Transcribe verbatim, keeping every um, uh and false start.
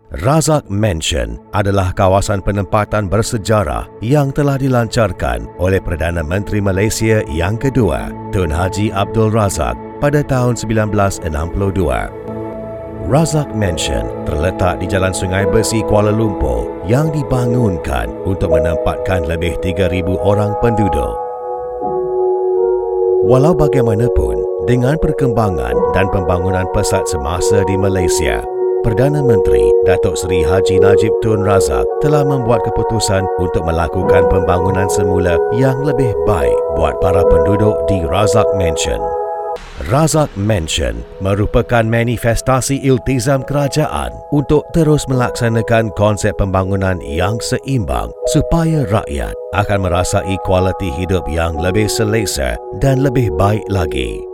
Razak Mansion adalah kawasan penempatan bersejarah yang telah dilancarkan oleh Perdana Menteri Malaysia yang kedua, Tun Haji Abdul Razak pada tahun sembilan belas enam puluh dua. Razak Mansion terletak di Jalan Sungai Besi, Kuala Lumpur yang dibangunkan untuk menempatkan lebih tiga ribu orang penduduk. Walau bagaimanapun, dengan perkembangan dan pembangunan pesat semasa di Malaysia, Perdana Menteri Datuk Seri Haji Najib Tun Razak telah membuat keputusan untuk melakukan pembangunan semula yang lebih baik buat para penduduk di Razak Mansion. Razak Mansion merupakan manifestasi iltizam kerajaan untuk terus melaksanakan konsep pembangunan yang seimbang supaya rakyat akan merasai kualiti hidup yang lebih selesa dan lebih baik lagi.